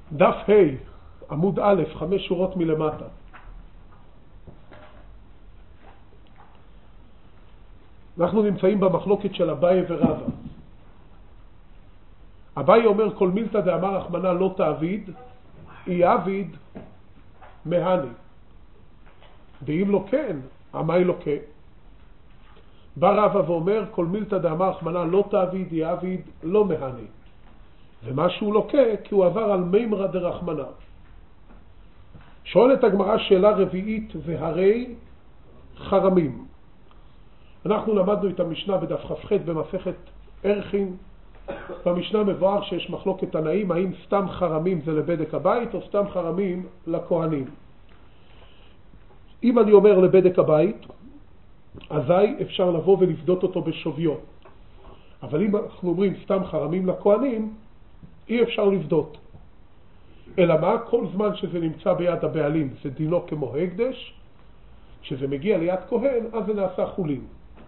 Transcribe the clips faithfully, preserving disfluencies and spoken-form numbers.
דף ה' עמוד א', חמש שורות מלמטה. אנחנו נמצאים במחלוקת של אביי ורבא. אביי אומר כל מילתא דאמר רחמנא לא תעביד, אי עביד מהני. ואם לא כן, עמי לא כן. בא רבא ואומר כל מילתא דאמר רחמנא לא תעביד, אי עביד לא מהני. ומה שהוא לוקה, כי הוא עבר על מימרא דרחמנא. שואלת הגמרא שאלה רביעית, והרי חרמים. אנחנו למדנו את המשנה בדף כ"ח במסכת ערכין. במשנה מבואר שיש מחלוקת תנאים, האם סתם חרמים זה לבדק הבית או סתם חרמים לכהנים. אם אני אומר לבדק הבית, אזי אפשר לבוא ולפדות אותו בשוויו. אבל אם אנחנו אומרים סתם חרמים לכהנים, אי אפשר לפדות. אלא מה? כל זמן שזה נמצא ביד הבעלים זה דינו כמו הקדש, כשזה מגיע ליד כהן אז זה נעשה חולין.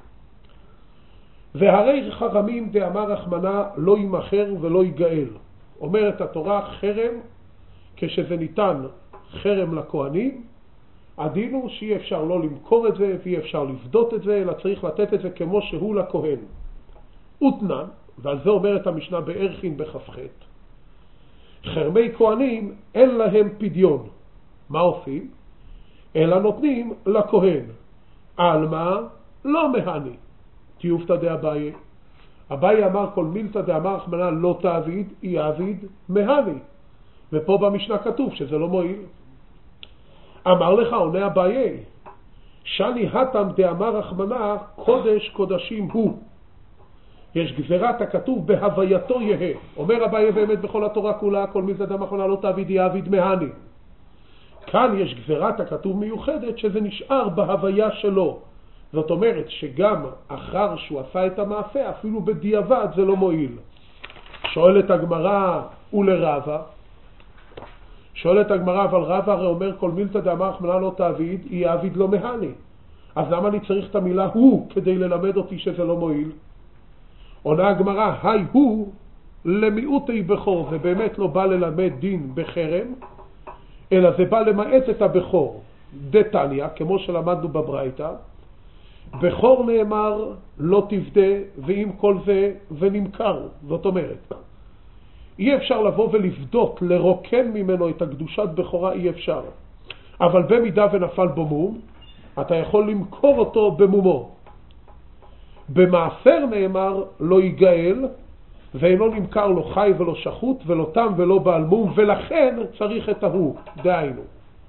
והרי חרמים דאמר רחמנא לא יימכר ולא ייגאל. אומרת התורה חרם, כשזה ניתן חרם לכהנים, הדין הוא שאי אפשר לא למכור את זה ואי אפשר לפדות את זה, אלא צריך לתת את זה כמו שהוא לכהן. ותנן, ועל זה אומרת המשנה בערכין בכ"ח, חרמי כהנים אין להם פדיון. מה עושים? אלא נותנים לכהן. על מה? לא מהני. תיופתא דאביי. אביי אמר כל מילתא דאמר רחמנא לא תעביד, אי עביד מהני. ופה במשנה כתוב שזה לא מועיל. אמר לך עונה אביי, שני התם דאמר רחמנא קודש קודשים הוא. יש גזירת הכתוב בהווייתו יהא. אומר אביי באמת בכל התורה כולה כל מילתא דאמר רחמנא לא תעביד, אי עביד מהני. כאן יש גזירת הכתוב מיוחדת שזה נשאר בהוויה שלו. זאת אומרת שגם אחר שהוא עשה את המעשה, אפילו בדיעבד זה לא מועיל. שואלת הגמרא ולרבא, שואלת הגמרא, אבל רבא הרי אומר כל מילתא דאמר רחמנא לא תעביד, אי עביד לא מהני. אז למה אני צריך את המילה הוא כדי ללמד אותי שזה לא מועיל? עונה הגמרא, היי הוא למיעוטי בכור. זה באמת לא בא ללמד דין בחרם, אלא זה בא למעט את הבכור. דתניא, כמו שלמדנו בברייתא, בכור נאמר לא תפדה, ועם כל זה ונמכר. זאת אומרת, אי אפשר לבוא ולפדות, לרוקן ממנו את הקדושת בכורה, אי אפשר. אבל במידה ונפל בו מום, אתה יכול למכור אותו במומו. במעשר נאמר לא ייגאל, ואינו נמכר לו חי ולא שחוט ולא תם ולא בעל מום, ולכן צריך את ההוא. דהיינו,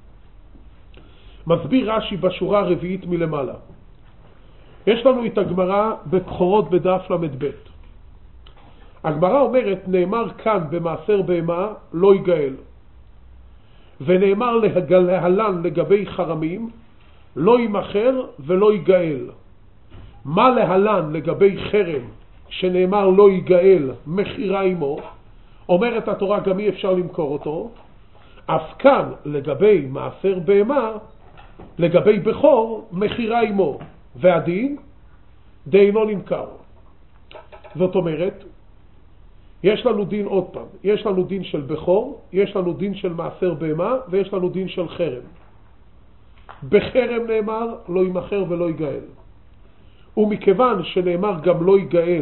מסביר רש"י בשורה הרביעית מלמעלה. יש לנו את הגמרא בכחורות בדף למד ב'. הגמרא אומרת, נאמר כאן במעשר בהמה לא ייגאל, ונאמר להלן לגבי חרמים לא יימכר ולא ייגאל. מה להלן לגבי חרם שנאמר לא ייגאל מחירה עמו? אומרת התורה גם אי אפשר למכור אותו. אף כאן לגבי מעשר בהמה, לגבי בכור מחירה עמו, והדין דאינו נמכר. זאת אומרת, יש לנו דין עוד פעם, יש לנו דין של בכור, יש לנו דין של מעשר בהמה, ויש לנו דין של חרם. בחרם נאמר לא יימכר ולא ייגאל, ומכיוון שנאמר גם לא ייגאל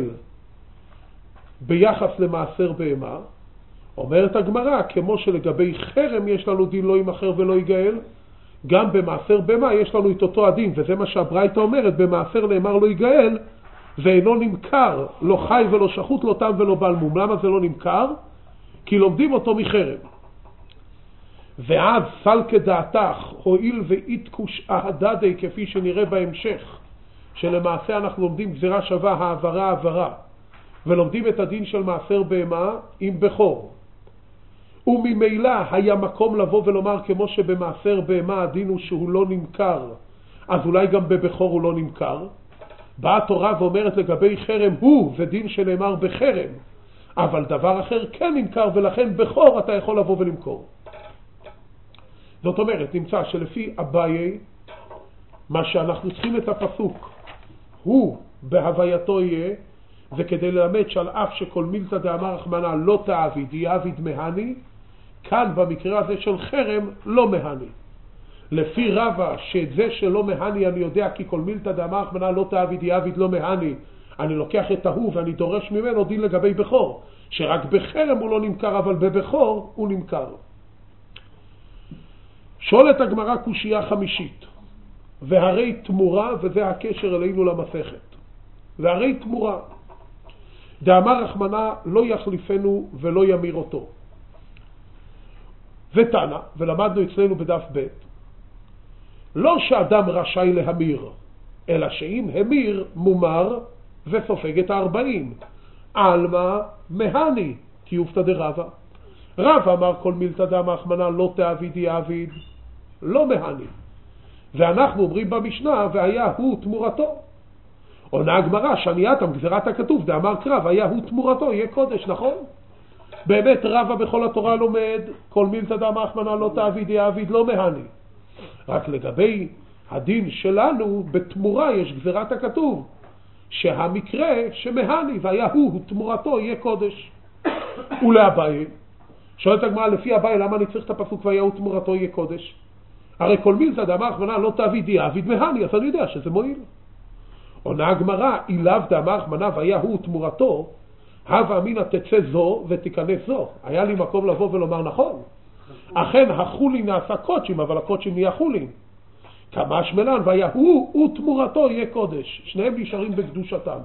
ביחס למעשר בהמה, אומרת הגמרא, כמו שלגבי חרם יש לנו דין לא יימכר ולא ייגאל, גם במעשר בהמה יש לנו את אותו הדין, וזה מה שהברייתא אומרת, במעשר נאמר לא ייגאל, ואינו נמכר, לא חי ולא שחוט, לא תם ולא בעל מום. למה זה לא נמכר? כי לומדים אותו מחרם. ואז סלקא דעתך, הועיל ואיתקוש אהדדי, כפי שנראה בהמשך, שלמעשה אנחנו לומדים גזירה שווה, העברה העברה, ולומדים את הדין של מעשר בהמה עם בכור. וממילא היה מקום לבוא ולומר, כמו שבמעשר בהמה הדין הוא שהוא לא נמכר, אז אולי גם בבכור הוא לא נמכר. באה התורה ואומרת לגבי חרם הוא, ודין שנאמר בחרם, אבל דבר אחר כן נמכר, ולכן בכור אתה יכול לבוא ולמכור. זאת אומרת, נמצא שלפי אביי, מה שאנחנו צריכים את הפסוק, הוא בהווייתו יהיה, וכדי ללמד שעל אף שכל מילתא דאמר רחמנא לא תעביד, אי עביד מהני, כאן במקרה הזה של חרם לא מהני. לפי רבא שאת זה שלא מהני אני יודע כי כל מילתא דאמר רחמנא לא תעביד יעביד לא מהני, אני לוקח את ההוא ואני דורש ממנו דין לגבי בכור, שרק בחרם הוא לא נמכר אבל בבכור הוא נמכר. שואלת הגמרא קושייה חמישית, והרי תמורה, וזה הקשר אלינו למסכת, והרי תמורה דאמר רחמנא לא יחליפנו ולא ימיר אותו. ותנא, ולמדנו אצלנו בדף ב', לא שאדם רשאי להמיר, אלא שאם המיר מומר וסופג את הארבעים. עלמא מהני, כי יופתא דרבא. רבא אמר כל מילתא דאמר רחמנא לא תעביד יעביד, לא מהני. ואנחנו אומרים במשנה, והיה הוא תמורתו. עונה הגמרא, שנייתם גזירת הכתוב, דאמר קרא, והיה הוא תמורתו, יהיה קודש, נכון? באמת רבא בכל התורה לומד, כל מילתא דאמר רחמנא לא תעביד יעביד, לא מהני. רק לגבי הדין שלנו, בתמורה יש גזירת הכתוב, שהמקרה שמהני, והיה הוא תמורתו, יהיה קודש. ולאביי, שואלת הגמרא, לפי אביי, למה אני צריך את הפסוק והיה הוא תמורתו, יהיה קודש? הרי כל מילתא דאמר רחמנא לא תעביד יעביד מהני, אז אני יודע שזה מועיל. עונה הגמרא, אילאו דאמר רחמנא והיה הוא תמורתו, הווה אמינא תצא זו ותיכנס זו. היה לי מקום לבוא ולומר נכון. אכן החולין נעשה קודשים, אבל הקודשים נהיה חולין. כמה שמלן, והיה הוא, הוא תמורתו יהיה קודש. שניהם נשארים בקדושתם.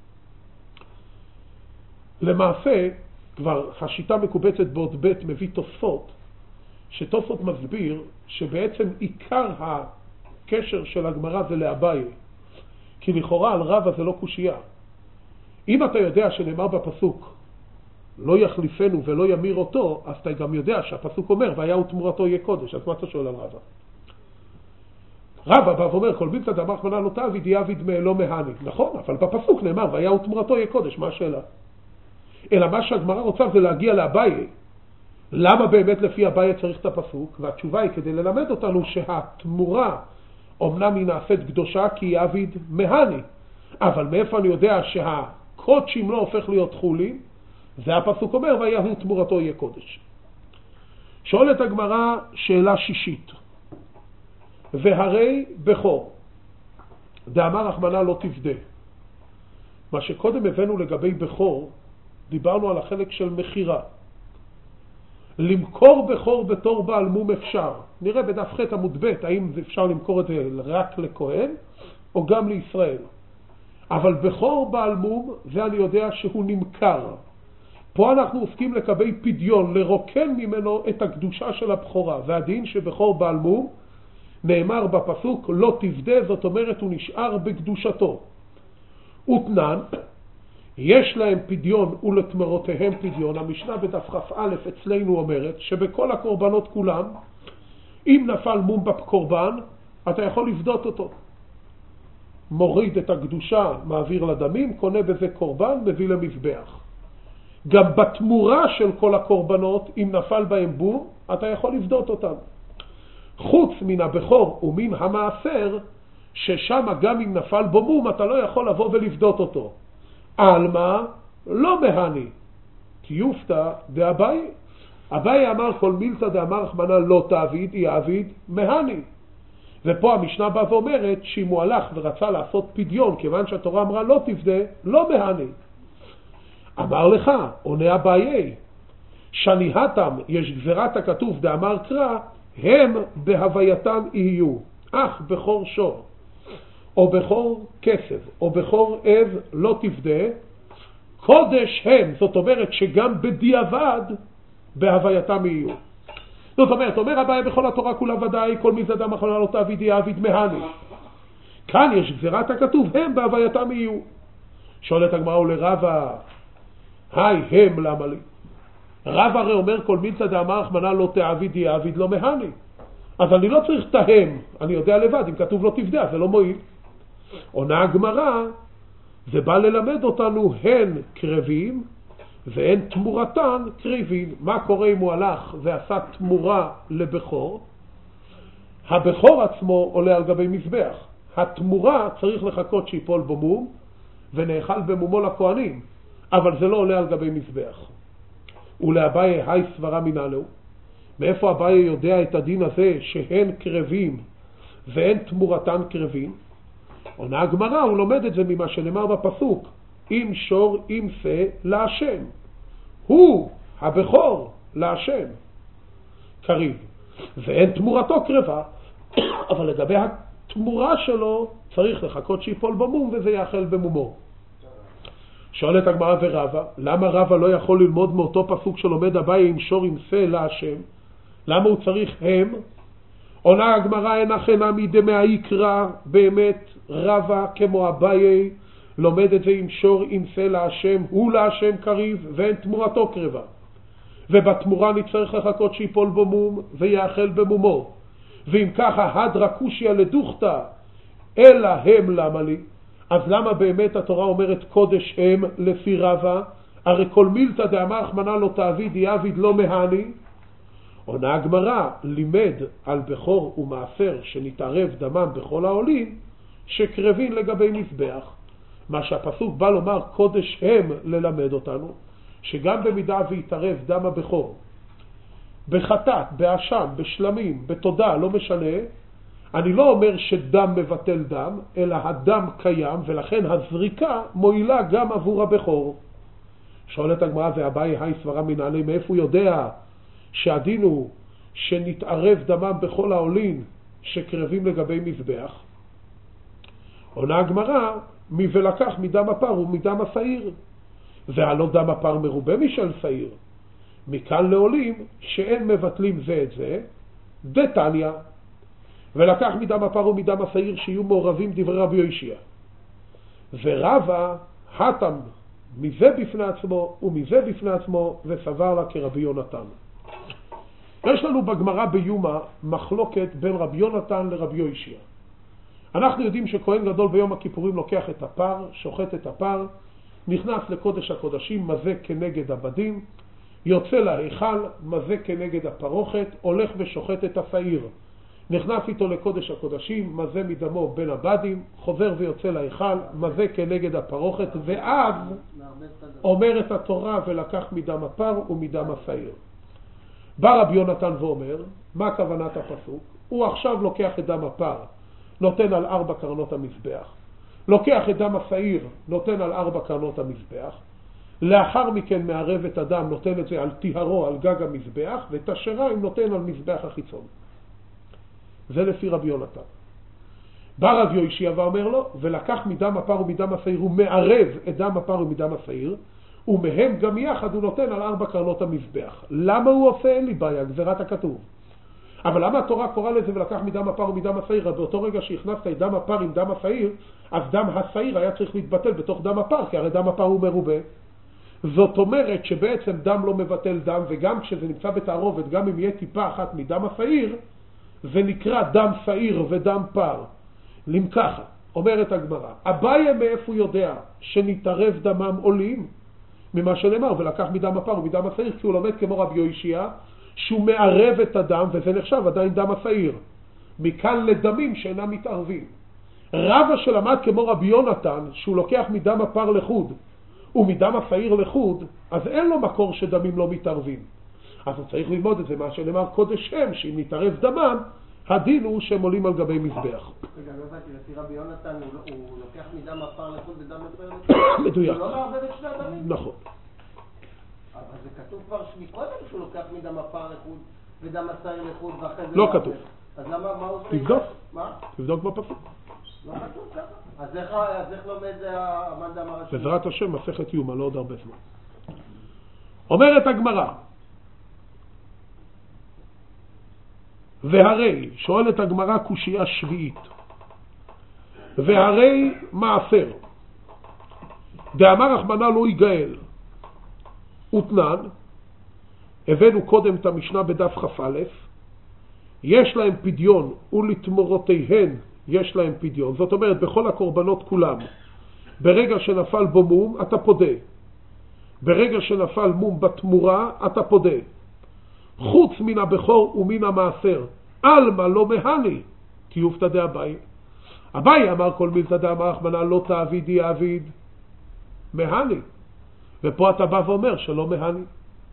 למעשה, כבר השיטה מקובצת בעוד ב' מביא תוספות, שתוספות מסביר שבעצם עיקר הקשר של הגמרא זה לאביי. כי לכאורה על רבא זה לא קושייה. אם אתה יודע שנאמר בפסוק לא יחליפנו ולא ימיר אותו, אז אתה גם יודע שהפסוק אומר והיה הוא תמורתו יהיה קודש. אז מה אתה שואל על רבא? רבא בא ואומר כל מילתא דאמר רחמנא לא תעביד יעביד לא מהני. נכון, אבל בפסוק נאמר והיה הוא תמורתו יהיה קודש. מה השאלה? אלא מה שהגמרא רוצה זה להגיע לאביי. למה באמת לפי אביי צריך את הפסוק? והתשובה היא כדי ללמד אותנו שהתמורה אמנם היא נעשית קדושה כי יעביד מהני, אבל מאיפה אני יודע שהקודשים לא הופך להיות חולין? זה הפסוק אומר והיה הוא תמורתו יהיה קודש. שואלת הגמרא שאלה שישית, והרי בכור דאמר רחמנא לא תפדה. מה שקודם הבאנו לגבי בכור, דיברנו על החלק של מחירה. למכור בכור בתור בעל מום אפשר. נראה בדף ח' עמוד ב' האם אפשר למכור את זה רק לכהן או גם לישראל. אבל בכור בעל מום זה אני יודע שהוא נמכר. פה אנחנו עוסקים לקבל פדיון, לרוקן ממנו את הקדושה של הבכורה. והדין שבכור בעל מום נאמר בפסוק לא תפדה, זאת אומרת הוא נשאר בקדושתו. ותנן, יש להם פדיון ולתמרותיהם פדיון. המשנה בדף כ"א אצלנו אומרת שבכל הקורבנות כולם, אם נפל מום בקורבן, אתה יכול לפדות אותו. מוריד את הקדושה, מעביר לדמים, קונה בזה קורבן, מביא למזבח. גם בתמורה של כל הקורבנות, אם נפל בהם בום, אתה יכול לפדות אותם. חוץ מן הבכור ומן המעשר, ששם גם אם נפל בו מום, אתה לא יכול לבוא ולפדות אותו. עלמא לא מהני, כי יופתא דאביי. אביי אמר כל מילתא דאמר רחמנא לא תעביד יעביד מהני. ופה המשנה באה ואומרת שאם הוא הלך ורצה לעשות פדיון, כיוון שהתורה אמרה לא תפדה, לא מהני. אמר לך, עונה אביי, שניהתם יש גזירת הכתוב דאמר קרא, הם בהווייתם יהיו, אך בכור שור, או בכור כסף, או בכור אב לא תפדה, קודש הם. זאת אומרת שגם בדיעבד בהווייתם יהיו. זאת אומרת, אומר אביי בכל התורה כולה ודאי, כל מי זה אדם אחרונה לא תעביד יעביד מהני. כאן יש גזירת הכתוב, הם בהווייתם יהיו. שואלת הגמרא ולרבא, היי הם למה לי? רבא הרי אומר כל מילתא דאמר רחמנא לא תעביד יעביד לא מהני. אז אני לא צריך תהם, אני יודע לבד, אם כתוב לא תפדה, זה לא מועיל. עונה הגמרא, זה בא ללמד אותנו הן קרבים והן תמורתן קריבין. מה קורה אם הוא הלך ועשה תמורה לבכור? הבכור עצמו עולה על גבי מזבח. התמורה צריך לחכות שיפול בו מום ונאכל במומו לכהנים, אבל זה לא עולה על גבי מזבח. ולאביי היי סברה מנהלו, מאיפה אביי יודע את הדין הזה שהן קרבים ואין תמורתן קרבים? עונה הגמרא, הוא לומד את זה ממה שנאמר בפסוק, אם שור אם פה להשם, הוא הבכור להשם קריב, ואין תמורתו קרבה, אבל לגבי התמורה שלו צריך לחכות שיפול במום וזה יאכל במומו. שואלת הגמרא ורבא, למה רבא לא יכול ללמוד מאותו פסוק שלומד אביי עם שור עם פה להשם? למה הוא צריך הם? עונה הגמרא, אין אכן מדמי היקרא, באמת רבא כמו אביי לומד את זה עם שור עם פה להשם, הוא להשם קריב ואין תמורתו קרבה, ובתמורה נצטרך לחכות שיפול במום ויאכל במומו. ואם ככה הדרא קושיא לדוכתא אלא הם למה לי? אז למה באמת התורה אומרת קודש הם לפי רבא? הרי כל מילתא דאמר רחמנא לא תעביד יעביד לא מהני. עונה הגמרא, לימד על בכור ומעשר שנתערב דמם בכל העולים שקרבים לגבי מזבח. מה שהפסוק בא לומר קודש הם ללמד אותנו שגם במידה ויתערב דם הבכור בחטאת, באשם, בשלמים, בתודה, לא משנה, אני לא אומר שדם מבטל דם, אלא הדם קיים, ולכן הזריקה מועילה גם עבור הבכור. שואלת הגמרא, ואביי היי סברה מנעלי, מאיפה הוא יודע שהדין הוא שנתערב דמם בכל העולין שקרבים לגבי מזבח? עונה הגמרא, מי ולקח מדם הפר ומדם השעיר, והלא דם הפר מרובה משל שעיר, מכאן לעולים שאין מבטלים זה את זה, דתניא, ולקח מדם הפר ומדם השעיר שיהיו מעורבים דברי רבי יושיע. ורבא התם מזה בפני עצמו ומזה בפני עצמו וסבר לה כרבי יונתן. יש לנו בגמרא ביומא מחלוקת בין רבי יונתן לרבי יושיע. אנחנו יודעים שכהן גדול ביום הכיפורים לוקח את הפר, שוחט את הפר, נכנס לקודש הקודשים, מזה כנגד הבדים, יוצא להיכל, מזה כנגד הפרוכת, הולך ושוחט את השעיר. נכנס איתו לקודש הקודשים, מזה מדמו בין הבדים, חוזר ויוצא להיכל, מזה כנגד הפרוכת, ואז אומרת התורה ולקח מדם הפר ומדם השעיר. בא רבי יונתן ואומר, מה כוונת הפסוק? הוא עכשיו לוקח את דם הפר, נותן על ארבע קרנות המזבח, לוקח את דם השעיר, נותן על ארבע קרנות המזבח, לאחר מכן מערב את הדם, נותן את זה על טיהרו, על גג המזבח, ואת השריים נותן על מזבח החיצון. זה לפי רבי יונתן. בא רבי יושיע ואומר לו, ולקח מדם הפר ומדם השעיר, הוא מערב את דם הפר ומדם השעיר, ומהם גם יחד הוא נותן על ארבע קרנות המזבח. למה הוא עושה? אין לי בעיה, גזירת הכתוב. אבל למה התורה קורא לזה ולקח מדם הפר ומדם השעיר? באותו רגע שהכנסת את דם הפר עם דם השעיר, אז דם השעיר היה צריך להתבטל בתוך דם הפר, כי הרי דם הפר הוא מרובה. זאת אומרת שבעצם דם לא מבטל דם, וגם כשזה נמצא בתערובת, גם אם יהיה טיפה אחת מדם השעיר, זה נקרא דם שעיר ודם פר. אם ככה, אומרת הגמרא, אביי מאיפה הוא יודע שנתערב דמם עולים? ממה שנאמר, ולקח מדם הפר ומדם השעיר, כי הוא לומד כמו רבי יושיע, שהוא מערב את הדם, וזה נחשב עדיין דם השעיר. מכאן לדמים שאינם מתערבים. רבא שלמד כמו רבי יונתן, שהוא לוקח מדם הפר לחוד, ומדם השעיר לחוד, אז אין לו מקור שדמים לא מתערבים. אז הוא צריך ללמוד את זה, מה שנאמר קודש הם, שאם נתערב דמם, הדין הוא שהם עולים על גבי מזבח. רגע, לא הבנתי, לפי רבי יונתן הוא לוקח מדם הפר לחוד ודם השעיר לחוד? מדויק. הוא לא מערבב את שני הדמים? נכון. אבל זה כתוב כבר מקודם שהוא לוקח מדם הפר לחוד ודם השעיר לחוד ואחרי זה... לא כתוב. אז למה, מה הוא עושה? תבדוק. מה? תבדוק בפסוק. לא כתוב ככה. אז איך לומד המדם הראשי? בעזרת השם, מסכת יומא, לא עוד הרבה זמן. אומרת הגמרא, והרי, שואלת הגמרא קושייה שביעית, והרי מעשר, דאמר רחמנא לא יגאל, ותנן, הבאנו קודם את המשנה בדף כ"א, יש להם פדיון ולתמורותיהן יש להם פדיון. זאת אומרת, בכל הקורבנות כולם, ברגע שנפל בו מום, אתה פודה. ברגע שנפל מום בתמורה, אתה פודה. חוץ מן הבכור ומן המעשר, אלמה לא מהני, כי יופתא דאביי. אביי אמר כל מילתא דאמר רחמנא לא תעביד יעביד מהני. ופה אתה בא ואומר שלא מהני.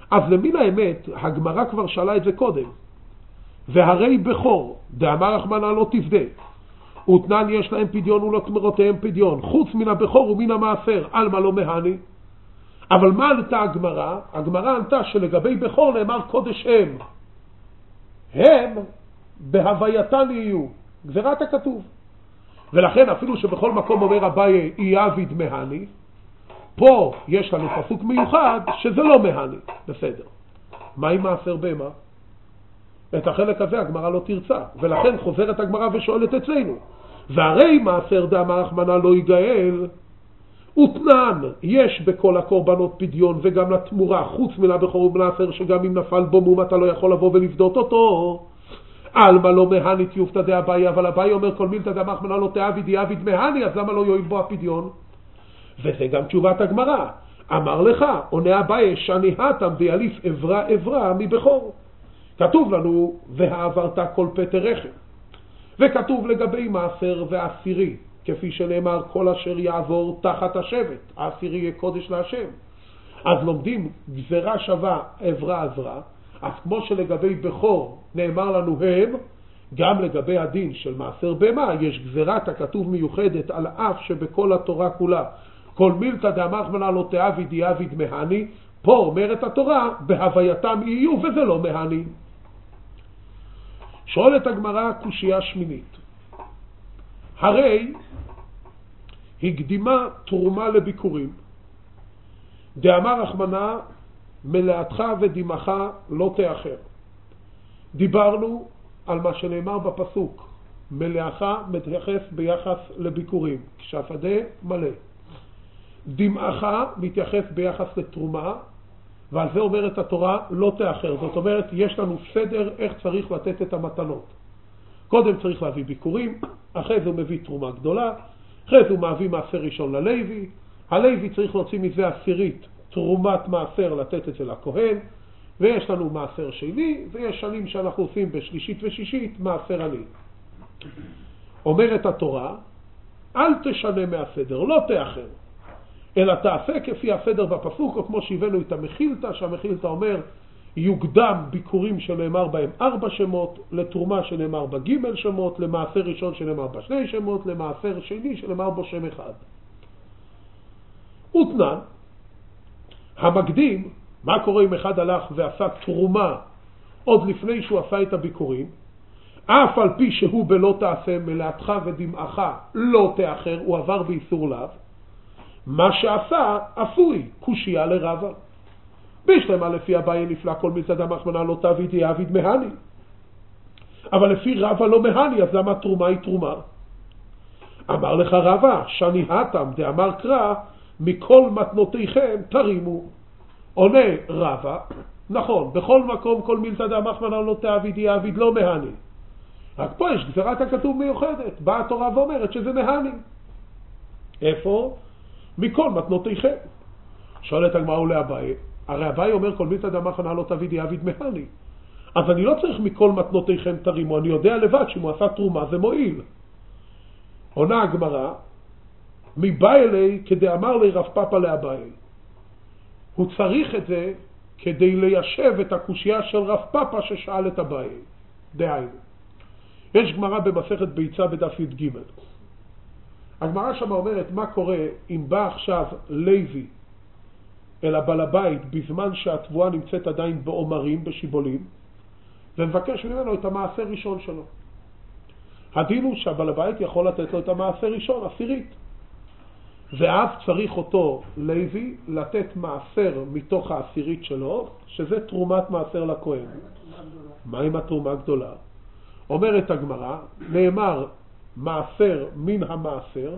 אז למין האמת, הגמרא כבר שאלה את זה קודם. והרי בכור, דאמר רחמנא לא תפדה, ותנן יש להם פדיון ולתמרותיהם פדיון, חוץ מן הבכור ומן המעשר, על מה לא מהני. אבל מה ענתה הגמרא? הגמרא ענתה שלגבי בכור נאמר קודש הם. הם בהווייתן יהיו, גזירת הכתוב. ולכן אפילו שבכל מקום אומר אביי יעביד מהני, פה יש לנו פסוק מיוחד שזה לא מהני. בסדר. מה עם מעשר בהמה? את החלק הזה הגמרא לא תרצה, ולכן חוזרת הגמרא ושואלת אצלנו, והרי מעשר דאמר רחמנא לא יגאל, ותנן יש בכל הקורבנות פדיון וגם לתמורה, חוץ מן הבכור ומעשר שגם אם נפל בו מום אתה לא יכול לבוא ולפדות אותו. על מה לא מהני תיופתא דאביי, אבל אביי אומר כל מילתא דאמר רחמנא לא תעביד יעביד מהני, אז למה לא יועיל בו הפדיון? וזה גם תשובת הגמרא. אמר לך, עונה אביי, שאני התם ויאליף עברה עברה מבכור. כתוב לנו, והעברת כל פטר רחם. וכתוב לגבי מעשר ועשירי, כפי שנאמר, כל אשר יעבור תחת השבט, העשירי יהיה קודש להשם. אז לומדים גזרה שווה עברה עברה, אז כמו שלגבי בכור נאמר לנו הם, גם לגבי הדין של מעשר בהמה יש גזרת הכתוב מיוחדת, על אף שבכל התורה כולה, כל מילתא דאמר רחמנא לא תעביד יעביד מהני, פה אומרת התורה, בהווייתם יהיו וזה לא מהני. שואלת הגמרא קושייה שמינית. הרי הקדימה תרומה לביקורים. דאמר רחמנא מלאתך ודמעך לא תאחר. דיברנו על מה שנאמר בפסוק, מלאך מתייחס ביחס לביקורים, כשהשדה מלא. דמעך מתייחס ביחס לתרומה, ועל זה אומרת התורה לא תאחר. זאת אומרת, יש לנו סדר איך צריך לתת את המתנות. קודם צריך להביא ביקורים, אחרי זה הוא מביא תרומה גדולה, אחרי זה הוא מביא מעשר ראשון ללוי, הלוי צריך להוציא מזה עשירית תרומת מעשר לתת אצל הכהן, ויש לנו מעשר שני, ויש שנים שאנחנו עושים בשלישית ושישית מעשר עני. אומרת התורה, אל תשנה מהסדר, לא תאחר, אלא תעשה כפי הסדר בפסוק, או כמו שהבאנו את המחילתא, שהמחילתא אומר, יוקדם ביקורים שנאמר בהם ארבע שמות, לתרומה שנאמר בגימל שמות, למעשר ראשון שנאמר בשני שמות, למעשר שני שנאמר בו שם אחד. ותנן, המקדים, מה קורה אם אחד הלך ועשה תרומה עוד לפני שהוא עשה את הביקורים, אף על פי שהוא בלא תעשה מלאתך ודמעך לא תאחר, הוא עבר באיסור לאו, מה שעשה אפוי, קושייה לרבה. בשלמה לפי אביי נפלא כל מילתא דאמר רחמנא לא תעביד יעביד מהני. אבל לפי רבה לא מהני, אז למה תרומה היא תרומה? אמר לך רבה, שאני התם דאמר קרא, מכל מתנותיכם תרימו. עונה רבה, נכון, בכל מקום כל מילתא דאמר רחמנא לא תעביד יעביד לא מהני. רק פה יש גזרת הכתוב מיוחדת, באה התורה ואומרת שזה מהני. איפה? מכל מתנותיכם. שואלת הגמרא ולאביי, הרי אביי אומר כל מילתא דאמר רחמנא לא תעביד יעביד מהני. אז אני לא צריך מכל מתנותיכם תרימו, אני יודע לבד שאם הוא עשה תרומה זה מועיל. עונה הגמרא, מבא אלי כדאמר לי רב פאפא לאביי. הוא צריך את זה כדי ליישב את הקושייה של רב פאפא ששאל את אביי. דהיינו, יש גמרא במסכת ביצה בדף י"ג. הגמרא שם אומרת מה קורה אם בא עכשיו לוי אל הבעל הבית בזמן שהתבואה נמצאת עדיין בעומרים, בשיבולים, ומבקש ממנו את המעשר ראשון שלו. הדין הוא שהבעל הבית יכול לתת לו את המעשר ראשון, עשירית. ואף צריך אותו לוי לתת מעשר מתוך העשירית שלו, שזה תרומת מעשר לכהן. מה עם התרומה הגדולה? אומרת הגמרא, נאמר מעשר מן המעשר,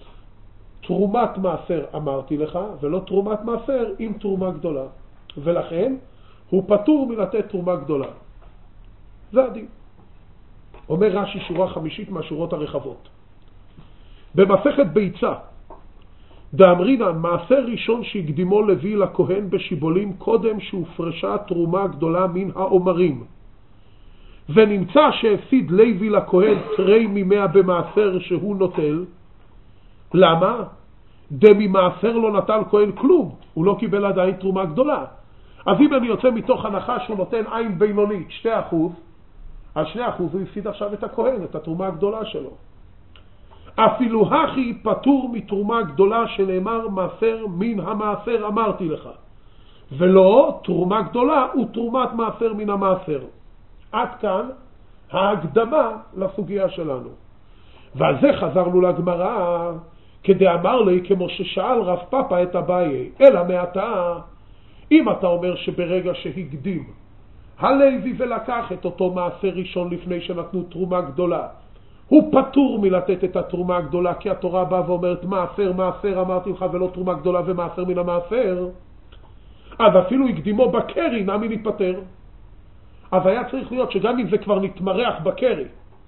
תרומת מעשר אמרתי לך, ולא תרומת מעשר עם תרומה גדולה. ולכן הוא פטור מלתת תרומה גדולה. זה הדין. אומר רש"י שורה חמישית מהשורות הרחבות. במסכת ביצה, דאמרינן מעשר ראשון שהקדימו לוי לכהן בשיבולים קודם שהופרשה תרומה גדולה מן העומרים. ונמצא שהפסיד לוי לכהן תרי ממאה במעשר שהוא נוטל. למה? דמי מעשר לא נטל כהן כלום, הוא לא קיבל עדיין תרומה גדולה. אז אם אני יוצא מתוך הנחה שהוא נותן עין בינונית, שתי אחוז, על שני אחוז הוא הפסיד עכשיו את הכהן, את התרומה הגדולה שלו. אפילו הכי פטור מתרומה גדולה שנאמר מעשר מן המעשר אמרתי לך. ולא, תרומה גדולה הוא תרומת מעשר מן המעשר. עד כאן ההקדמה לסוגיה שלנו. ועל זה חזרנו לגמרא, כדי אמר לי כמו ששאל רב פאפה את אביי, אלא מעתה, אם אתה אומר שברגע שהקדים הלוי ולקח את אותו מעשר ראשון לפני שנתנו תרומה גדולה, הוא פטור מלתת את התרומה הגדולה, כי התורה באה ואומרת מעשר, מעשר אמרתי לך ולא תרומה גדולה ומעשר מן המעשר, אז אפילו הקדימו בקרי נמי נתפטר. אז היה צריך להיות שגם אם זה כבר נתמרח בקרי,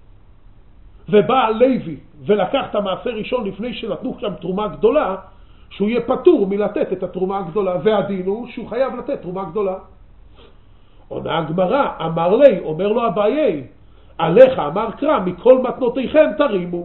ובא הלוי ולקח את המעשר ראשון לפני שנתנו שם תרומה גדולה, שהוא יהיה פטור מלתת את התרומה הגדולה, והדין הוא שהוא חייב לתת תרומה גדולה. עונה הגמרא, אמר לי, אומר לו אביי, עליך אמר קרא, מכל מתנותיכם תרימו.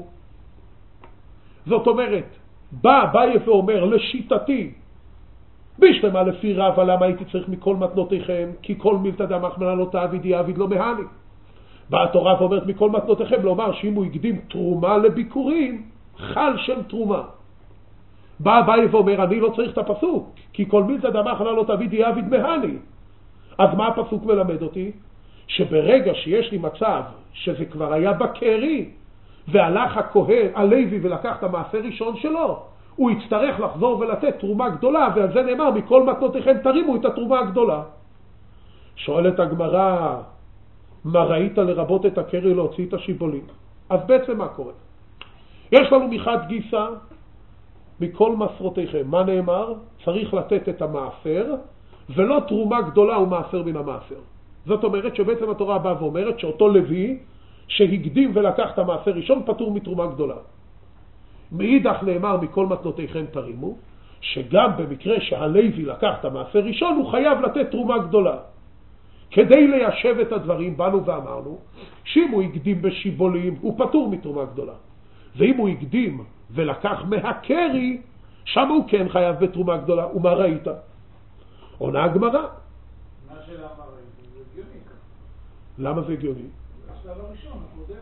זאת אומרת, בא אביי ואומר, לשיטתי, בשלמה לפי רבא, למה הייתי צריך מכל מתנותיכם? כי כל מילתא דמחמנא לא תעביד יעביד לא מהני. באה התורה ואומרת מכל מתנותיכם, לומר שאם הוא הקדים תרומה לביקורים, חל שם תרומה. בא אביי ואומר, אני לא צריך את הפסוק, כי כל מילתא דמחמנא לא תעביד יעביד מהני. אז מה הפסוק מלמד אותי? שברגע שיש לי מצב שזה כבר היה בקרי, והלך הכהן, הלוי ולקח את המעשר ראשון שלו, הוא יצטרך לחזור ולתת תרומה גדולה, ועל זה נאמר, מכל מתנותיכם תרימו את התרומה הגדולה. שואלת הגמרא, מה ראית לרבות את הקרי להוציא את השיבולים? אז בעצם מה קורה? יש לנו מחד גיסא, מכל מסרותיכם, מה נאמר? צריך לתת את המעשר, ולא תרומה גדולה ומעשר מן המעשר. זאת אומרת שבעצם התורה באה ואומרת שאותו לוי שהקדים ולקח את המעשר ראשון פטור מתרומה גדולה. מאידך נאמר מכל מתנותיכם תרימו, שגם במקרה שהלוי לקח את המעשר ראשון הוא חייב לתת תרומה גדולה. כדי ליישב את הדברים באנו ואמרנו שאם הוא הקדים בשיבולים הוא פטור מתרומה גדולה, ואם הוא הקדים ולקח מהקרי שם הוא כן חייב בתרומה גדולה. ומה ראית? עונה הגמרא, מה שאלה אמר ראית? זה הגיוני. למה זה הגיוני? השלב הראשון, הקודם,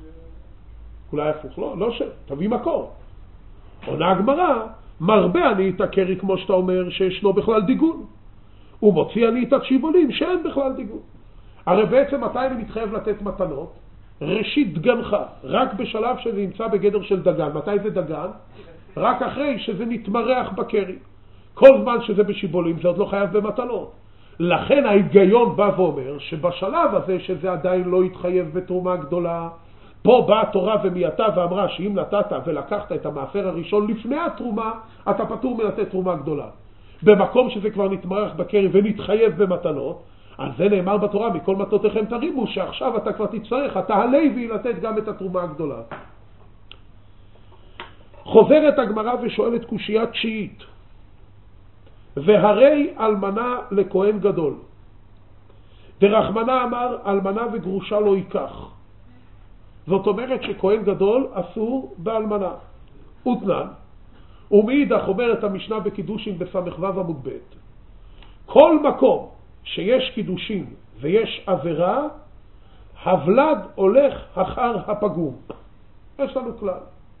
אולי הפוך, לא, לא ש... תביא מקור. עונה הגמרא, מרבה אני את הקרי כמו שאתה אומר שישנו בכלל דיגון, ומוציא אני את השיבולים שאין בכלל דיגון. הרי בעצם מתי אני מתחייב לתת מתנות? ראשית דגנך, רק בשלב שזה נמצא בגדר של דגן. מתי זה דגן? רק אחרי שזה נתמרח בקרי. כל זמן שזה בשיבולים זה עוד לא חייב במתנות. לכן ההיגיון בא ואומר שבשלב הזה שזה עדיין לא יתחייב בתרומה גדולה, פה באה התורה ומייתה ואמרה שאם נתת ולקחת את המעשר הראשון לפני התרומה, אתה פטור מלתת תרומה גדולה. במקום שזה כבר נתמרח בקרי ונתחייב במתנות, אז זה נאמר בתורה, מכל מתנותיכם תרימו, שעכשיו אתה כבר תצטרך, אתה הלוי לתת גם את התרומה הגדולה. חוזרת הגמרא ושואלת קושייה תשיעית, והרי אלמנה לכהן גדול, דרחמנא אמר אלמנה וגרושה לא ייקח. זאת אומרת שכהן גדול אסור באלמנה. ותנן, ומאידך אומרת המשנה בקידושין בסמ"ו עמוד ב', כל מקום שיש קידושין ויש עבירה, הוולד הולך אחר הפגום. יש לנו כלל.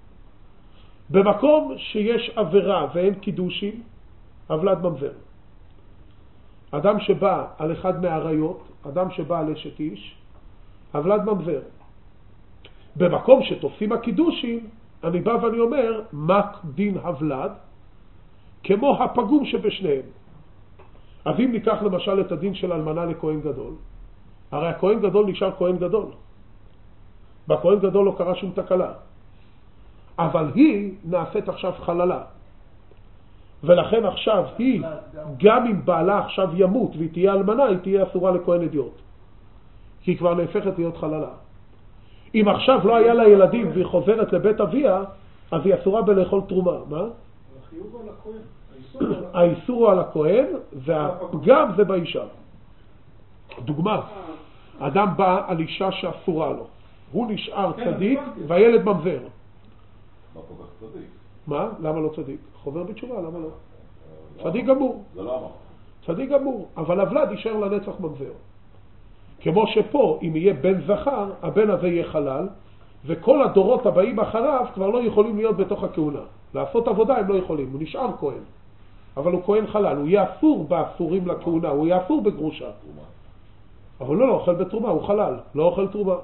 במקום שיש עבירה ואין קידושין, הוולד ממזר. אדם שבא על אחד מהעריות, אדם שבא על אשת איש, הוולד ממזר. במקום שתופסים הקידושין, אני בא ואני אומר, מה דין הוולד? כמו הפגום שבשניהם. אז אם ניקח למשל את הדין של אלמנה לכהן גדול, הרי הכהן גדול נשאר כהן גדול. בכהן גדול לא קרה שום תקלה. אבל היא נעשית עכשיו חללה. ולכן עכשיו היא, גם אם בעלה עכשיו ימות והיא תהיה אלמנה, היא תהיה אסורה לכהן אדיוט. כי היא כבר נהפכת להיות חללה. אם עכשיו לא היה לה ילדים והיא חוזרת לבית אביה, אז היא אסורה בלאכול תרומה. מה? החיוב על הכהן. האיסור הוא על הכהן, והפגם זה באישה. דוגמה, אדם בא על אישה שאסורה לו. הוא נשאר צדיק והילד ממזר. לא כל כך צדיק. מה? למה לא צדיק? חוזר בתשובה, למה לא? צדיק גמור. זה לא אמר. צדיק גמור, אבל הוולד יישאר לנצח ממזר. כמו שפה, אם יהיה בן זכר, הבן הזה יהיה חלל, וכל הדורות הבאים אחריו כבר לא יכולים להיות בתוך הכהונה. לעשות עבודה הם לא יכולים, הוא נשאר כהן. אבל הוא כהן חלל, הוא יהיה אסור באסורים לכהונה, הוא יהיה אסור בגרושה. אבל לא, לא אוכל בתרומה, הוא חלל, לא אוכל תרומה.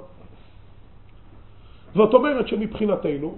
זאת אומרת שמבחינתנו,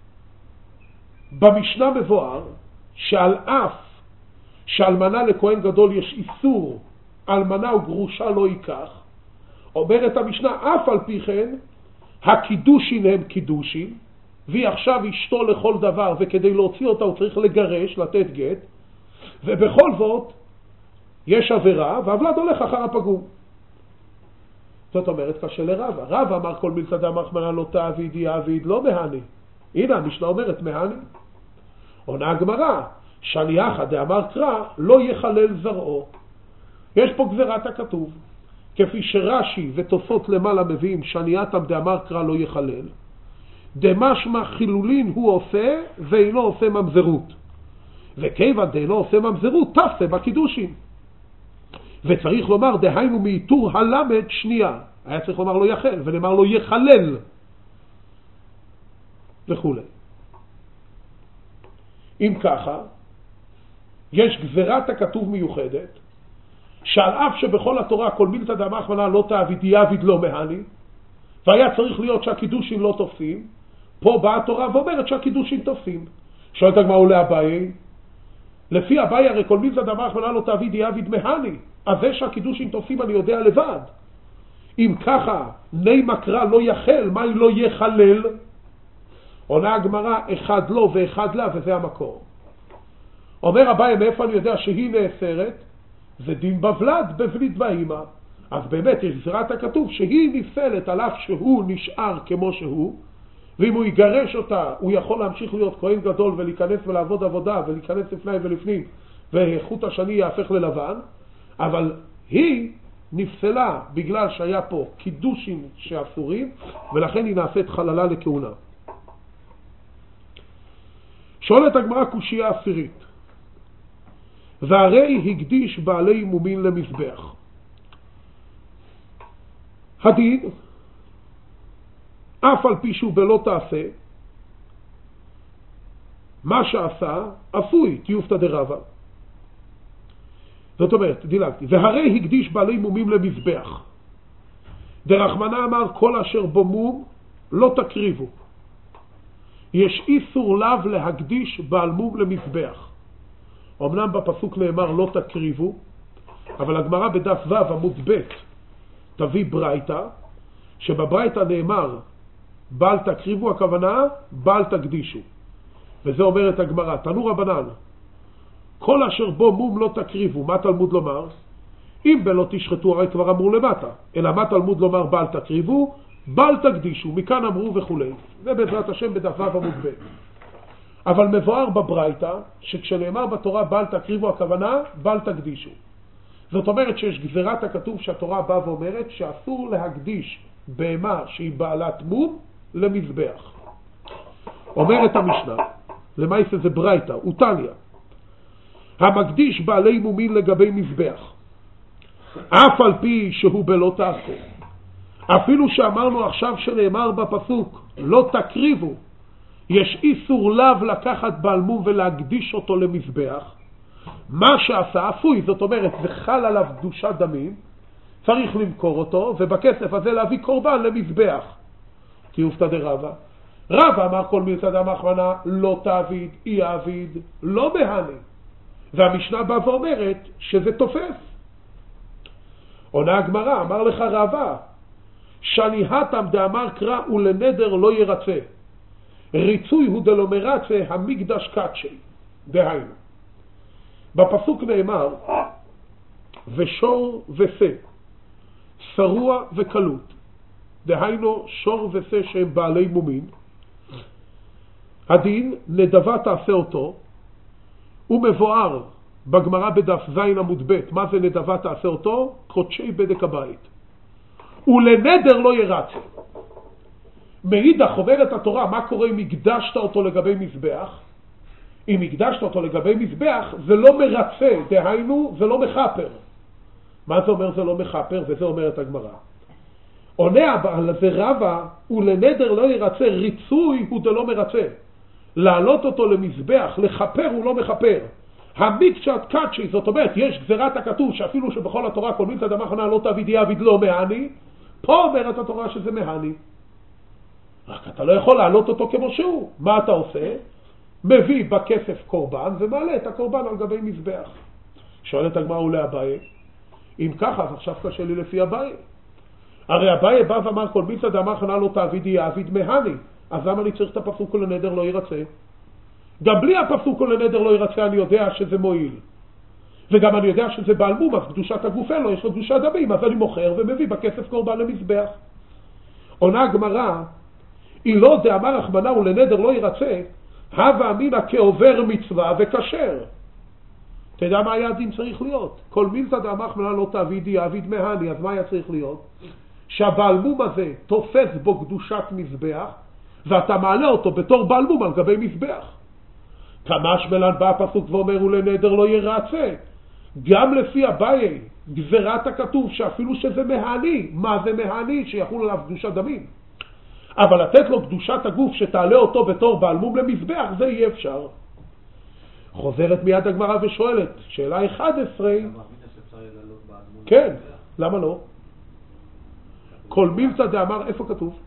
במשנה מבואר, שעל אף שאלמנה לכהן גדול יש איסור, אלמנה וגרושה לא ייקח, אומרת המשנה, אף על פי כן, הקידושין הם קידושין, והיא עכשיו אשתו לכל דבר, וכדי להוציא אותה הוא צריך לגרש, לתת גט, ובכל זאת, יש עבירה, והוולד הולך אחר הפגום. זאת אומרת, קשה לרבא. רבא אמר כל מילתא דמחמנא לא תעביד יעביד, לא מהני. הנה, המשנה אומרת מהני. עונה הגמרא, שליחא דאמר קרא, לא יחלל זרעו. יש פה גזירת הכתוב. כפי שרש"י ותוספות למעלה מביאים, שניאתם דאמר קרא לא יחלל. דמשמע חילולין הוא עושה, ואינו עושה ממזרות. וכיוון דאינו עושה ממזרות, תפסה בקידושין. וצריך לומר, דהיינו מאיתור הלמד שנייה. היה צריך לומר לא יחל, ונאמר לא יחלל. וכו'. אם ככה, יש גזירת הכתוב מיוחדת, שעל אף שבכל התורה כל מילתא דמחמנא לא תעביד יעביד לא מהני, והיה צריך להיות שהקידושים לא תופסים, פה באה התורה ואומרת שהקידושים תופסים. שואלת הגמרא עולה אביי, לפי אביי הרי כל מילתא דמחמנא לא תעביד יעביד מהני, אז זה שהקידושים תופסים אני יודע לבד. אם ככה, ני מקרא לא יחל, מה אם לא יחלל? עונה הגמרא, אחד לא ואחד לה, וזה המקור. אומר אביי, מאיפה אני יודע שהיא נאסרת? זה דין בוולד בבלית באמא. אז באמת יש גזירת הכתוב שהיא נפסלת על אף שהוא נשאר כמו שהוא, ואם הוא יגרש אותה הוא יכול להמשיך להיות כהן גדול ולהיכנס ולעבוד עבודה ולהיכנס לפני ולפנים, וחוט השני יהפך ללבן, אבל היא נפסלה בגלל שהיה פה קידושים שאסורים, ולכן היא נעשית חללה לכהונה. שואלת הגמרא קושיה עשירית, והרי הקדיש בעלי מומין למזבח. הדין, אף על פי שהוא בלא תעשה, מה שעשה, עשוי, תיופתא דרבא. זאת אומרת, דילגתי, והרי הקדיש בעלי מומים למזבח. דרחמנא אמר, כל אשר בו מום, לא תקריבו. יש איסור לאו להקדיש בעל מום למזבח. אמנם בפסוק נאמר לא תקריבו, אבל הגמרא בדף ו' עמוד ב' תביא ברייתא, שבברייתא נאמר בל תקריבו, הכוונה בל תקדישו. וזה אומרת הגמרא, תנו רבנן, כל אשר בו מום לא תקריבו. מה תלמוד לומר? אם בלא תשחטו, הרי כבר אמרו למטה, אלא מה תלמוד לומר בל תקריבו? בל תקדישו, מכאן אמרו וכו'. זה בעזרת השם בדף ו' עמוד ב'. אבל מבואר בברייתא שכשנאמר בתורה בל תקריבו, הכוונה בל תקדישו. זאת אומרת שיש גזירת הכתוב שהתורה באה ואומרת שאסור להקדיש בהמה שהיא בעלת מום למזבח. אומרת המשנה, למעשה זה ברייתא, ותניא, המקדיש בעלי מומין לגבי מזבח, אף על פי שהוא בלא תעשה, אפילו שאמרנו עכשיו שנאמר בפסוק לא תקריבו, יש איסור לאו לקחת בעל מום ולהקדיש אותו למזבח, מה שעשה אפוי, זאת אומרת זה חל עליו קדושת דמים, צריך למכור אותו ובכסף הזה להביא קורבן למזבח. תיופתא דרבא, רבא אמר כל מילתא דמחמנא לא תעביד יעביד לא מהני, והמשנה באה ואומרת שזה תופס. עונה הגמרא, אמר לך רבא, שניהתם דאמר קרא ולנדר לא ירצה, ריצוי הוא דלא מרצה המקדש קדשי. דהיינו, בפסוק נאמר ושור ושה, שרוע וקלות, דהיינו שור ושה שהם בעלי מומין. הדין נדבה תעשה אותו, הוא מבואר בגמרא בדף זין עמוד ב'. מה זה נדבה תעשה אותו? קודשי בדק הבית. ולנדר לא ירצה. מאידך אומרת התורה, מה קורה אם הקדשת אותו לגבי מזבח? אם הקדשת אותו לגבי מזבח, זה לא מרצה, דהיינו, זה לא מחפר. מה זה אומר זה לא מחפר? וזה אומרת הגמרא. עונה על זה רבא, ולנדר לא ירצה, ריצוי הוא דלא מרצה. להעלות אותו למזבח, לחפר הוא לא מחפר. המקצת קדשי, זאת אומרת, יש גזירת הכתוב שאפילו שבכל התורה כל מילתא דמחנה לא תעביד יעביד לא מהני, פה אומרת התורה שזה מהני. רק אתה לא יכול להעלות אותו כמו שהוא. מה אתה עושה? מביא בכסף קורבן ומעלה את הקורבן על גבי מזבח. שואלת הגמרא ולאביי, אם ככה, אז עכשיו קשה לי לפי אביי. הרי אביי בא ואמר כל מילתא דמחנה לא תעביד יעביד מהני, אז למה אני צריך את הפסוק ולנדר לא ירצה? גם בלי הפסוק ולנדר לא ירצה אני יודע שזה מועיל. וגם אני יודע שזה בעל מום, אז קדושת הגוף אין לו, יש לו קדושת דמים, אז אני מוכר ומביא בכסף קורבן למזבח. עונה הגמרא, היא לא דאמר רחמנא ולנדר לא ירצה, הווה אמינא כעובר מצווה וכשר. אתה יודע מה היה הדין צריך להיות? כל מילתא דאמר רחמנא לא תעבידי יעביד מהני, אז מה היה צריך להיות? שהבעל מום הזה תופס בו קדושת מזבח, ואתה מעלה אותו בתור בעל מום על גבי מזבח. כמש מלן בא הפסוק ואומר ולנדר לא ירצה. גם לפי אביי, גזירת הכתוב שאפילו שזה מהני, מה זה מהני? שיחול עליו קדושת דמים. אבל לתת לו קדושת הגוף שתעלה אותו בתור בעל מום למזבח, זה יהיה אפשר. חוזרת מיד הגמרא ושואלת, שאלה אחת עשרה, כן, למה לא? כל מילתא דאמר, איפה כתוב?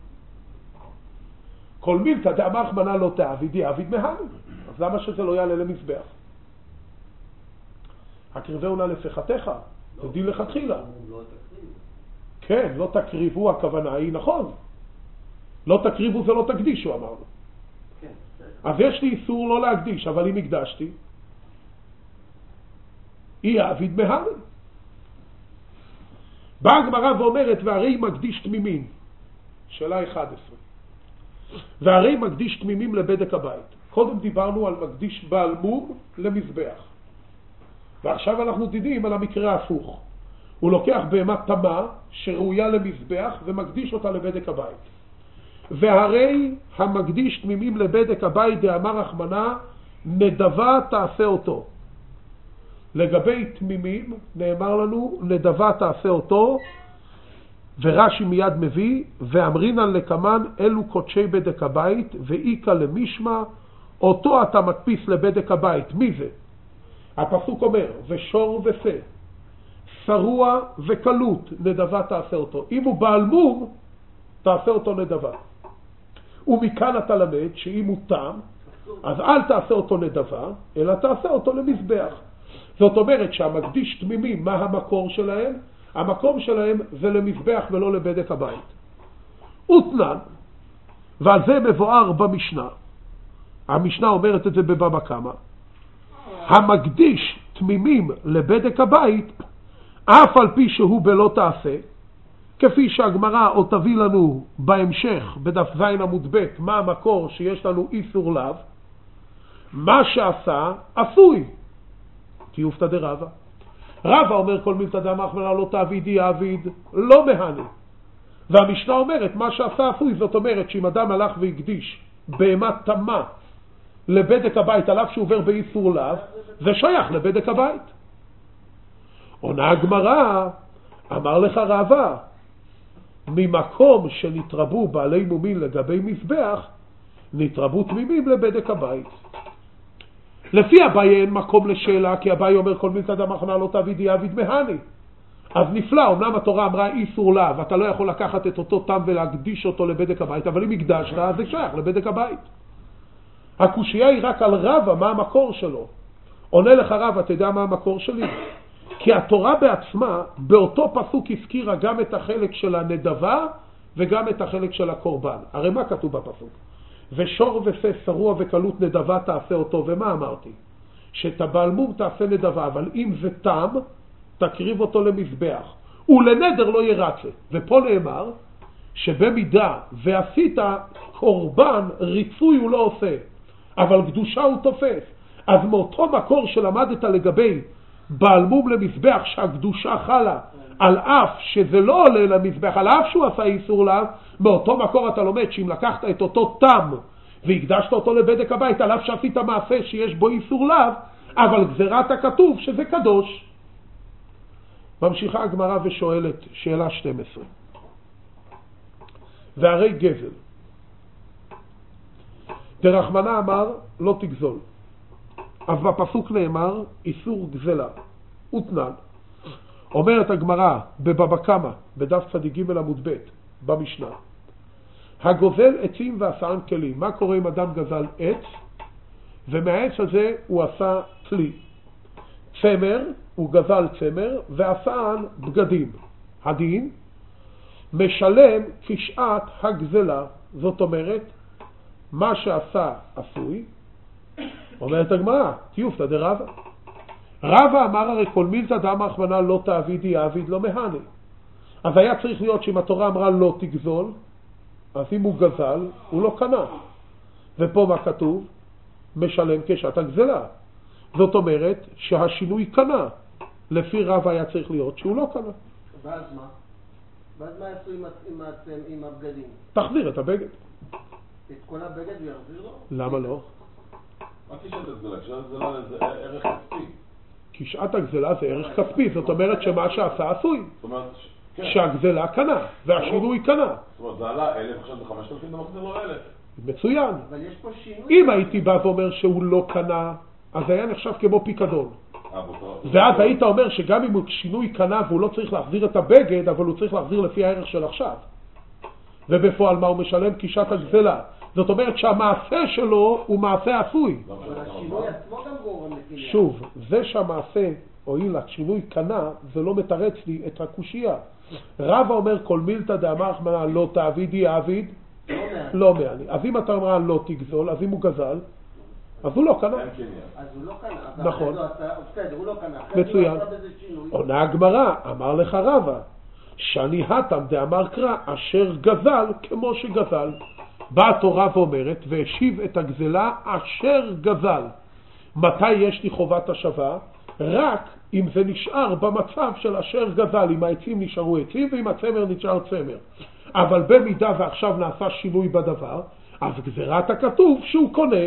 כל מילתא דאמר רחמנא לא תעביד יעביד מהני, אז למה שזה לא יעלה למזבח? הקריבהו נא לפחתך, זה דין לכתחילה. כן, לא תקריבו, הכוונה היא נכון. לא תקריבו זה לא תקדישו, אמרנו. אז יש לי איסור לא להקדיש, אבל אם הקדשתי, היא יעביד מהני. באה הגמרא ואומרת, והרי מקדיש תמימים. שאלה אחת עשרה. והרי מקדיש תמימים לבדק הבית. קודם דיברנו על מקדיש בעל מום למזבח. ועכשיו אנחנו דידים על המקרה ההפוך. הוא לוקח בהמה תמה שראויה למזבח ומקדיש אותה לבדק הבית. והרי המקדיש תמימים לבדק הבית דאמר רחמנא נדבה תעשה אותו. לגבי תמימים נאמר לנו נדבה תעשה אותו, ורש"י מיד מביא ואמרינן לקמן אלו קודשי בדק הבית ואיקה למשמע, אותו אתה מדפיס לבדק הבית. מי זה? הפסוק אומר ושור ושה, שרוע וקלות, נדבה תעשה אותו. אם הוא בעל מום תעשה אותו נדבה. ומכאן אתה למד שאם הוא תם, אז אל תעשה אותו נדבה, אלא תעשה אותו למזבח. זאת אומרת שהמקדיש תמימים, מה המקור שלהם? המקום שלהם זה למזבח ולא לבדק הבית. ותנן, ועל זה מבואר במשנה, המשנה אומרת את זה בבבא קמא, המקדיש תמימים לבדק הבית, אף על פי שהוא בלא תעשה, כפי שהגמרא עוד תביא לנו בהמשך בדף זין עמוד ב' מה המקור שיש לנו איסור לאו, מה שעשה עשוי, כי יופתא דרבא. רבא אומר כל מילתא דאמר רחמנא לא תעבידי יעביד לא מהני, והמשנה אומרת מה שעשה עשוי. זאת אומרת שאם אדם הלך והקדיש בהמה תמה לבדק הבית על אף שהוא עובר באיסור לאו, זה שייך לבדק הבית. עונה הגמרא, אמר לך רבא, ממקום שנתרבו בעלי מומין לגבי מזבח, נתרבו תמימים לבדק הבית. לפי אביי אין מקום לשאלה, כי אביי אומר כל מילתא דאמר רחמנא לא תעביד יעביד מהני. אז נפלא, אמנם התורה אמרה איסור לאו, אתה לא יכול לקחת את אותו תם ולהקדיש אותו לבדק הבית, אבל אם הקדשת, אז זה שייך לבדק הבית. הקושייה היא רק על רבא, מה המקור שלו. עונה לך רבא, אתה יודע מה המקור שלי? כי התורה בעצמה, באותו פסוק הזכירה גם את החלק של הנדבה וגם את החלק של הקורבן. הרי מה כתוב בפסוק? ושור ושה, שרוע וקלות נדבה תעשה אותו. ומה אמרתי? שאת הבעל מום תעשה נדבה, אבל אם זה תם, תקריב אותו למזבח. ולנדר לא ירצה. ופה נאמר שבמידה ועשית קורבן, ריצוי הוא לא עושה, אבל קדושה הוא תופס. אז מאותו מקור שלמדת לגבי בעל מום למזבח שהקדושה חלה, על אף שזה לא עולה למזבח, על אף שהוא עשה איסור לאו, מאותו מקור אתה לומד שאם לקחת את אותו תם והקדשת אותו לבדק הבית, עליו שעשית מעשה שיש בו איסור לאו, אבל גזירת הכתוב שזה קדוש. ממשיכה הגמרא ושואלת שאלה שתים עשרה. והרי גזל. דרחמנא אמר לא תגזול. אז בפסוק נאמר איסור גזלה. ותנן. אומרת הגמרא בבבא קמא, בדף צדיק ג' עמוד ב' במשנה. הגוזל עצים ועשאן כלים. מה קורה אם אדם גזל עץ, ומהעץ הזה הוא עשה כלי? צמר, הוא גזל צמר, ועשאן בגדים. הדין, משלם כשעת הגזלה. זאת אומרת, מה שעשה עשוי. אומרת הגמרא, תיופתא דרבא. רבא אמר הרי כל מילתא דאמר רחמנא לא תעבידי יעביד לא מהני. אז היה צריך להיות שאם התורה אמרה לא תגזול, אז אם הוא גזל, הוא לא קנה. ופה מה כתוב? משלם כשעת הגזלה. זאת אומרת שהשינוי קנה. לפי רבא היה צריך להיות שהוא לא קנה. ואז מה? ואז מה יעשו עם, עם, עם הבגדים? תחזיר את הבגד. את כל הבגד ויחזיר לו? למה לא? מה כשעת הגזלה? כשעת הגזלה זה ערך כספי. כשעת הגזלה זה ערך כספי, זאת אומרת שמה שעשה עשוי. זאת אומרת, כן. שהגזלה קנה, והשינוי קנה. זאת אומרת, זה עלה אלף, עכשיו זה חמשת אלפים, אתה מחזיר לו אלף. מצוין. אבל יש פה שינוי. אם הייתי בא ואומר שהוא לא קנה, אז היה נחשב כמו פיקדון. ואז היית אומר שגם אם הוא שינוי קנה והוא לא צריך להחזיר את הבגד, אבל הוא צריך להחזיר לפי הערך של עכשיו. ובפועל מה הוא משלם? כשעת הגזלה. זאת אומרת שהמעשה שלו הוא מעשה עשוי. אבל השינוי עצמו גם גורם לקניין. שוב, זה שהמעשה הועיל השינוי קנה, זה לא מתרץ לי את הקושייה. רבא אומר כל מילתא דאמר רחמנא לא תעבידי יעביד לא מעני. אז אם אתה אומר לא תגזול, אז אם הוא גזל, אז הוא לא קנה. אז הוא לא קנה. נכון. בסדר, הוא לא קנה. מצוין. עונה הגמרא, אמר לך רבא, שאני התם דאמר קרא אשר גזל כמו שגזל. באה התורה ואומרת, והשיב את הגזלה אשר גזל. מתי יש לי חובת השבה? רק אם זה נשאר במצב של אשר גזל, אם העצים נשארו עצים ואם הצמר נשאר צמר. אבל במידה ועכשיו נעשה שינוי בדבר, אז גזירת הכתוב שהוא קונה.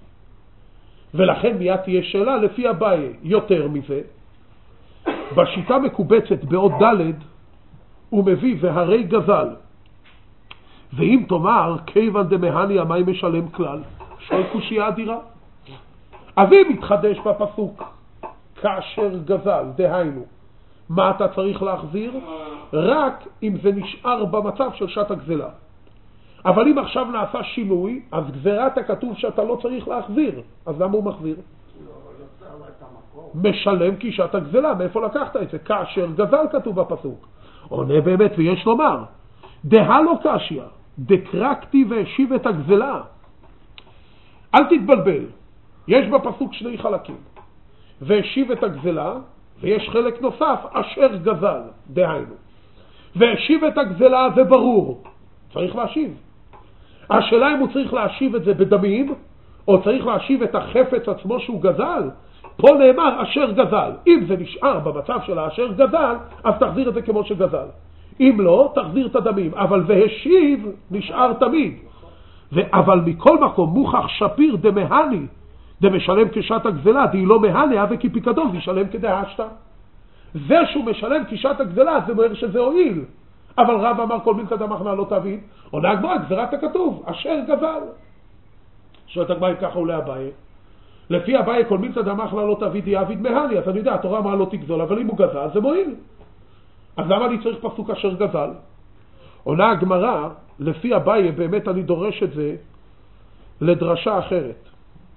ולכן מיד תהיה שאלה לפי אביי. יותר מזה, בשיטה מקובצת בעוד ד' הוא מביא והרי גזל. ואם תאמר כיוון דמהני המי משלם כלל, שואל קושייה אדירה. אז אם מתחדש בפסוק כאשר גזל, דהיינו, מה אתה צריך להחזיר? רק אם זה נשאר במצב של שעת הגזלה. אבל אם עכשיו נעשה שינוי, אז גזירת הכתוב שאתה לא צריך להחזיר. אז למה הוא מחזיר? משלם כשעת הגזלה. מאיפה לקחת את זה? כאשר גזל כתוב בפסוק. עונה באמת, ויש לומר, דה לא קשיא, דקרקתי והשיב את הגזלה. אל תתבלבל, יש בפסוק שני חלקים. והשיב את הגזלה, ויש חלק נוסף, אשר גזל, דהיינו. והשיב את הגזלה זה ברור, צריך להשיב. השאלה אם הוא צריך להשיב את זה בדמים, או צריך להשיב את החפץ עצמו שהוא גזל. פה נאמר אשר גזל. אם זה נשאר במצב של האשר גזל, אז תחזיר את זה כמו שגזל. אם לא, תחזיר את הדמים. אבל והשיב נשאר תמיד. ו- אבל מכל מקום מוכח שפיר דמהני, דמשלם כשעת הגזלה, די לא מהניה וכי פיקדון, דישלם כדהשתה. זה שהוא משלם כשעת הגזלה, זה אומר שזה הועיל. אבל רב אמר כל מילתא דאמר רחמנא לא תעביד, עונה הגמרא גזירת הכתוב, אשר גזל. שואלת הגמרא ככה עולה אביי. לפי אביי כל מילתא דאמר רחמנא לא תעביד יעביד מהני, אז אני יודע, התורה אמרה לא תגזול, אבל אם הוא גזל זה מועיל. אז למה אני צריך פסוק אשר גזל? עונה הגמרא, לפי אביי באמת אני דורש את זה לדרשה אחרת.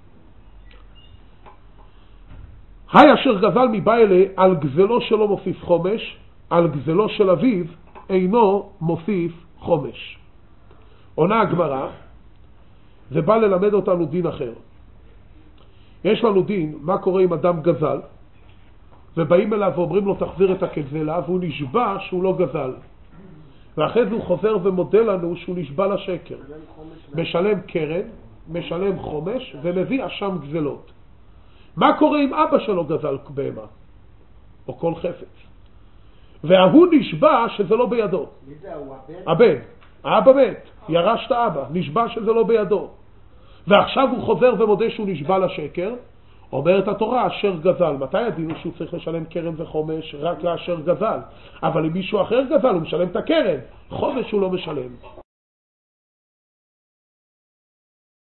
היי אשר גזל מבעלה על גזלו שלו מוסיף חומש, על גזלו של אביו אינו מוסיף חומש. עונה הגמרא, זה בא ללמד אותנו דין אחר. יש לנו דין, מה קורה אם אדם גזל, ובאים אליו ואומרים לו תחזיר את הגזלה, והוא נשבע שהוא לא גזל. ואחרי זה הוא חוזר ומודה לנו שהוא נשבע לשקר. משלם קרן, משלם חומש, ומביא אשם גזלות. מה קורה אם אבא שלו גזל בהמה? או כל חפץ. והוא נשבע שזה לא בידו. מי זה הוא? הבן? הבן. האבא מת. ירש את האבא. נשבע שזה לא בידו. ועכשיו הוא חוזר ומודה שהוא נשבע לשקר, אומרת התורה אשר גזל. מתי הדינו שהוא צריך לשלם קרן וחומש? רק לאשר גזל. אבל אם מישהו אחר גזל הוא משלם את הקרן, חומש הוא לא משלם.